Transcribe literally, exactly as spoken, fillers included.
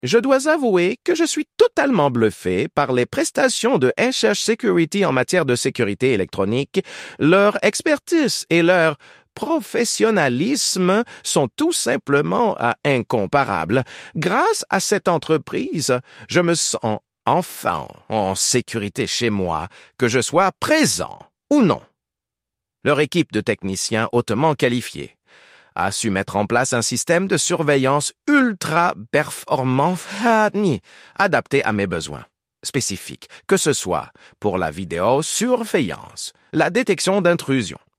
Je dois avouer que je suis totalement bluffé par les prestations de H H Security en matière de sécurité électronique. Leur expertise et leur professionnalisme sont tout simplement euh, incomparables. Grâce à cette entreprise, je me sens enfin en sécurité chez moi, que je sois présent ou non. Leur équipe de techniciens hautement qualifiés a su mettre en place un système de surveillance ultra performant adapté à mes besoins spécifiques, que ce soit pour la vidéosurveillance, la détection d'intrusion,